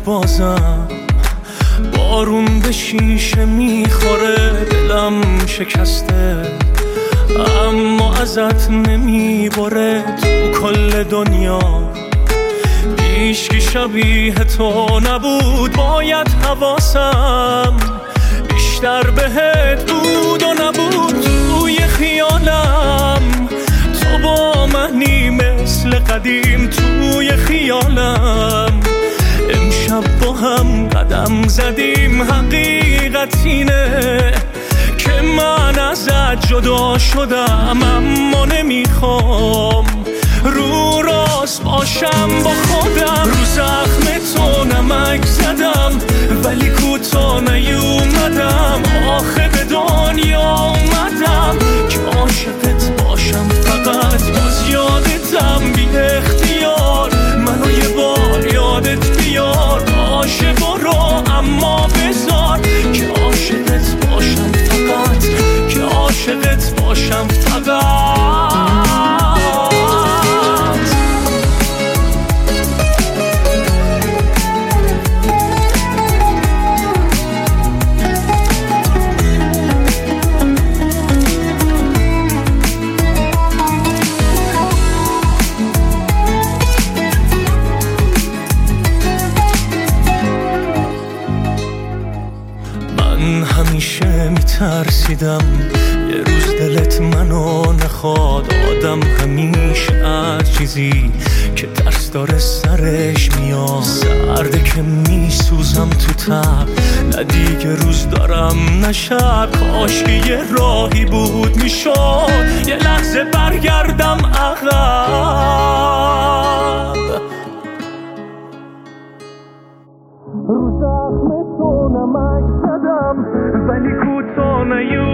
بازم بارون به شیشه میخوره، دلم شکسته اما ازت نمیبره. تو کل دنیا هیچکی شبیه تو نبود، باید حواسم بیشتر بهت بود و نبود. توی خیالم تو با منی مثل قدیم، توی خیالم امشب با هم قدم زدیم. حقیقت اینه که من ازت جدا شدم، اما نمیخوام رو راست باشم با خودم. رو زخم تو نمک زدم ولی کوتا نیومدم، آخه به دنیا اومدم که عاشقت باشم فقط. باز یادتم بی اختیار، منو یه بار یادت بیار. باشه برو اما بذار که عاشقت باشم فقط، که عاشقت باشم فقط. همیشه میترسیدم یه روز دلت منو نخواد. آدم همیشه از چیزی که ترس داره سرش میاد. سرده که میسوزم تو تب، نه دیگه روز دارم نه شب. کاش که یه راهی بود میشد یه لحظه برگردم عقب. رو زخم تو نمک زدم ولی کوتا نیومدم،